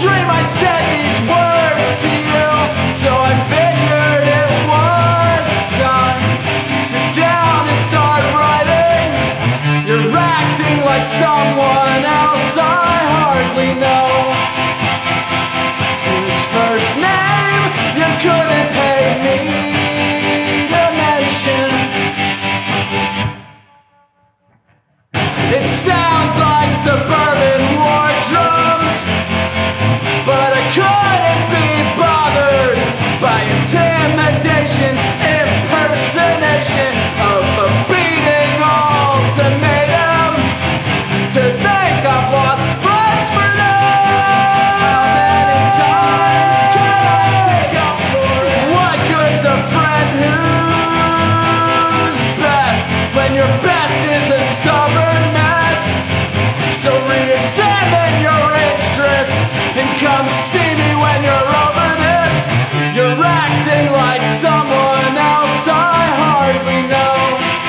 dream I said these words to you, so I figured it was time to sit down and start writing. You're acting like someone else I hardly know, whose first name you couldn't pay me to mention. It sounds like suburban war drums, but I couldn't be bothered by intimidation's impersonation of a beating ultimatum. To think I've lost friends for them. How many times can I stick up for it? What good's a friend who's best when your best is a stubborn mess? So re-examine your interests and come see me when you're over this. You're acting like someone else I hardly know,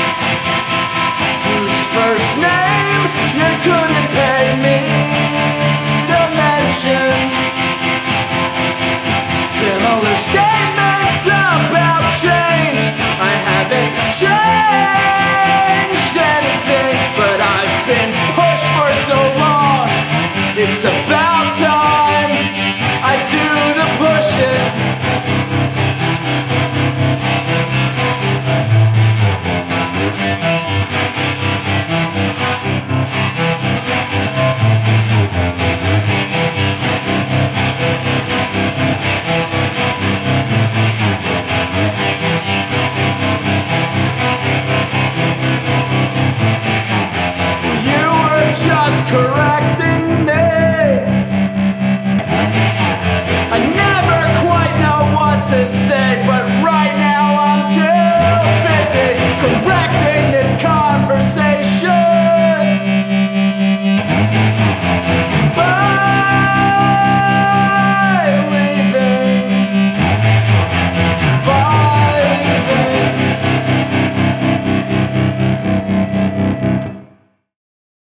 whose first name you couldn't pay me to mention. Similar statements about change. I haven't changed anything, but I've been pushed for so long. It's about time I do the pushing.